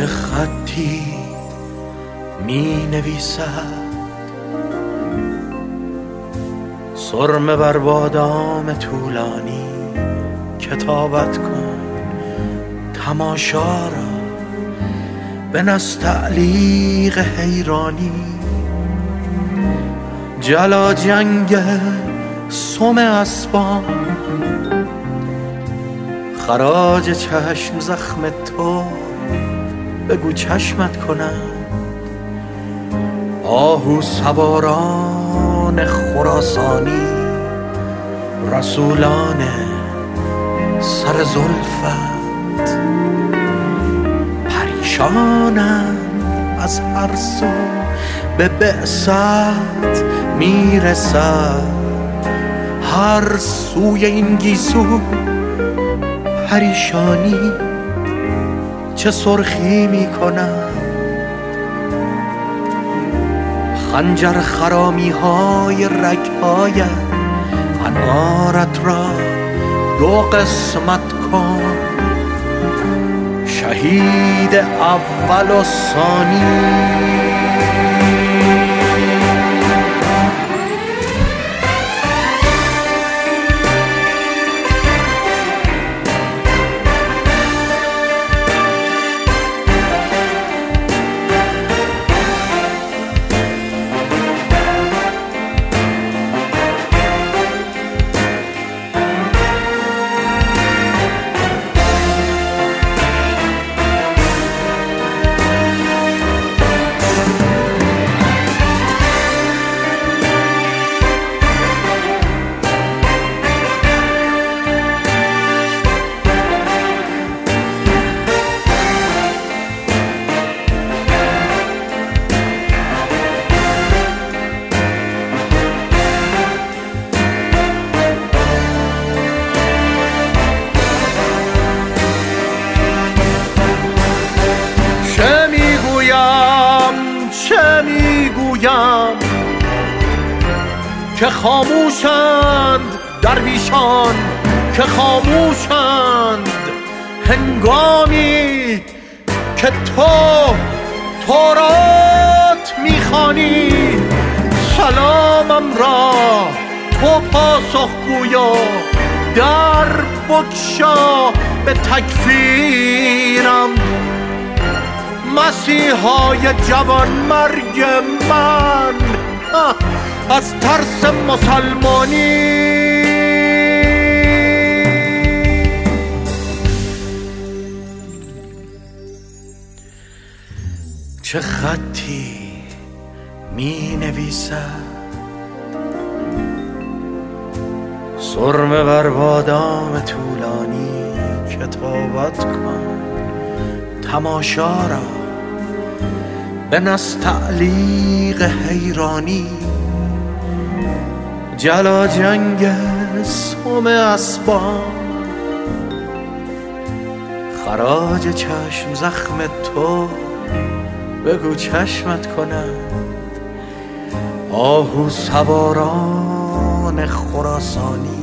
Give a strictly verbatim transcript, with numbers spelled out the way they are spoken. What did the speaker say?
چه خطی می نویسد سرمه بر بادام طولانی، کتابت کن تماشا را به نستعلیق حیرانی. جلا جنگ سم اسبان، خراج چشم زخم تو بگو چشمت کنند. آهو سواران خراسانی، رسولان سر زلفت پریشانند از هر سو به بعثت میرسد. هر سوی این گیسو پریشانی چه سرخی میکنند. خنجر خرامی های رگ‌های انارت را دو قسمت کن. شهید اول و ثانی. چه میگویم که خاموشند درویشان، که خاموشند هنگامی که تو تورات میخوانی. سلامم را تو پاسخگویا، در بگشا به تکفیرم. مسیحای جوان مرگ من از ترس مسلمانی. چه خطی می نویسد سرمه بر بادام طولانی، کتابت کن تماشا را به نستعلیق حیرانی. جلا جنگ سم اسبان، خراج چشم زخم تو بگو چشمت کنند. آهو سواران خراسانی،